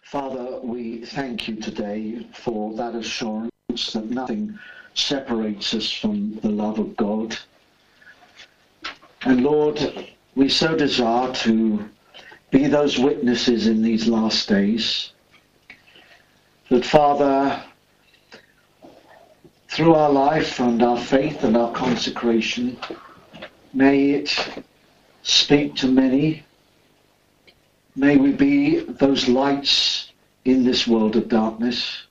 Father, we thank you today for that assurance that nothing separates us from the love of God. And Lord, we so desire to be those witnesses in these last days that, Father, through our life and our faith and our consecration, may it speak to many. May we be those lights in this world of darkness.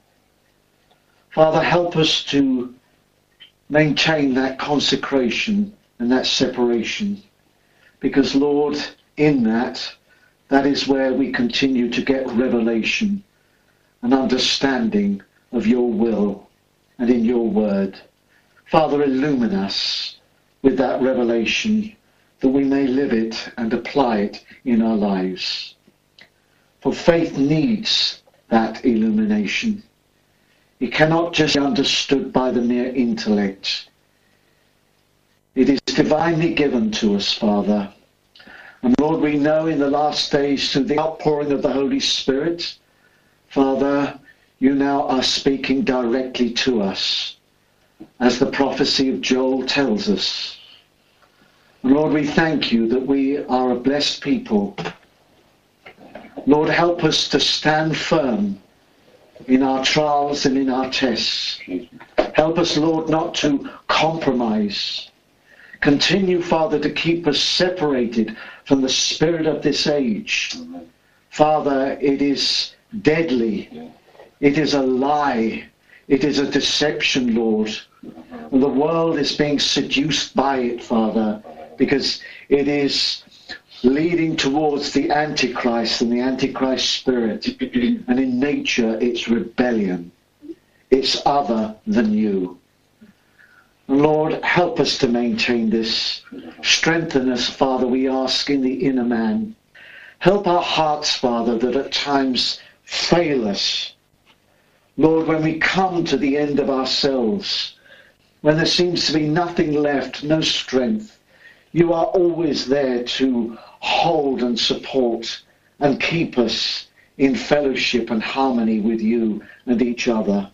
Father, help us to maintain that consecration and that separation, because, Lord, in that is where we continue to get revelation and understanding of your will and in your word. Father, illumine us with that revelation that we may live it and apply it in our lives. For faith needs that illumination. It cannot just be understood by the mere intellect. It is divinely given to us, Father. And Lord, we know in the last days, through the outpouring of the Holy Spirit, Father, you now are speaking directly to us, as the prophecy of Joel tells us. And Lord, we thank you that we are a blessed people. Lord, help us to stand firm in our trials and in our tests. Help us, Lord, not to compromise. Continue, Father, to keep us separated from the spirit of this age. Father, it is deadly. It is a lie. It is a deception, Lord. And the world is being seduced by it, Father, because it is leading towards the Antichrist and the Antichrist spirit. And in nature, it's rebellion. It's other than you. Lord, help us to maintain this. Strengthen us, Father, we ask, in the inner man. Help our hearts, Father, that at times fail us. Lord, when we come to the end of ourselves, when there seems to be nothing left, no strength, you are always there to hold and support and keep us in fellowship and harmony with you and each other.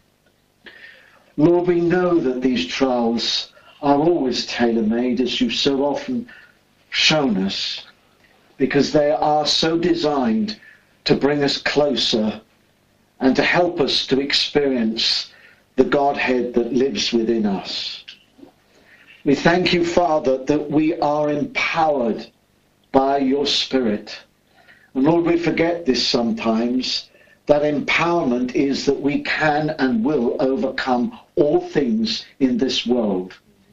Lord, we know that these trials are always tailor-made, as you've so often shown us, because they are so designed to bring us closer and to help us to experience the Godhead that lives within us. We thank you, Father, that we are empowered by your Spirit. And Lord, we forget this sometimes, that empowerment is that we can and will overcome all things in this world.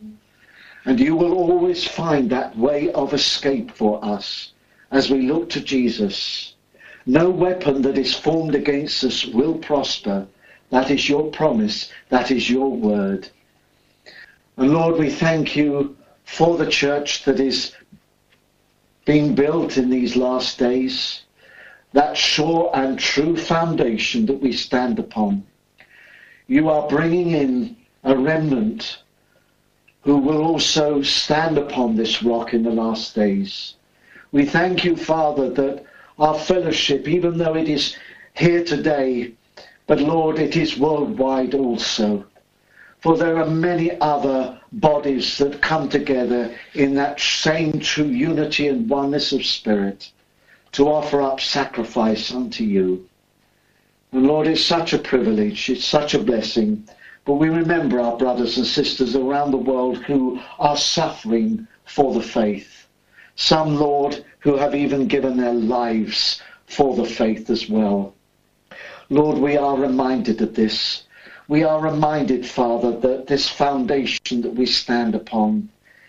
And you will always find that way of escape for us as we look to Jesus. No weapon that is formed against us will prosper. That is your promise. That is your word. And Lord, we thank you for the church that is being built in these last days, that sure and true foundation that we stand upon. You are bringing in a remnant who will also stand upon this rock in the last days. We thank you, Father, that our fellowship, even though it is here today, but Lord, it is worldwide also. For there are many other bodies that come together in that same true unity and oneness of spirit to offer up sacrifice unto you. And Lord, it's such a privilege, it's such a blessing. But we remember our brothers and sisters around the world who are suffering for the faith. Some, Lord, who have even given their lives for the faith as well. Lord, we are reminded of this. We are reminded, Father, that this foundation that we stand upon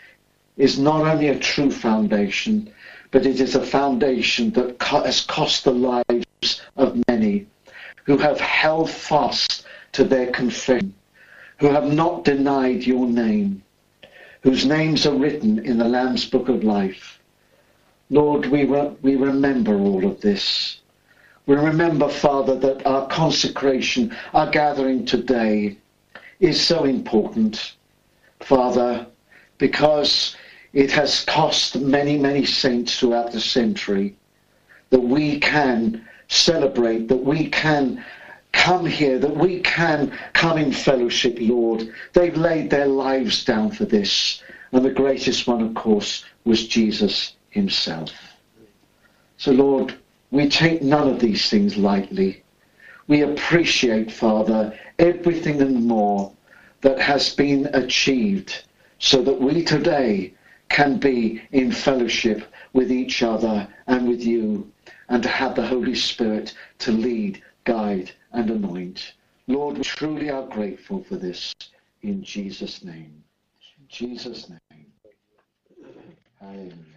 is not only a true foundation, but it is a foundation that has cost the lives of many who have held fast to their confession, who have not denied your name, whose names are written in the Lamb's Book of Life. Lord, we remember all of this. We remember, Father, that our consecration, our gathering today is so important, Father, because it has cost many, many saints throughout the century that we can celebrate, that we can come here, that we can come in fellowship, Lord. They've laid their lives down for this. And the greatest one, of course, was Jesus himself. So, Lord, we take none of these things lightly. We appreciate, Father, everything and more that has been achieved so that we today can be in fellowship with each other and with you, and to have the Holy Spirit to lead, guide and anoint. Lord, we truly are grateful for this in Jesus' name. In Jesus' name. Hallelujah.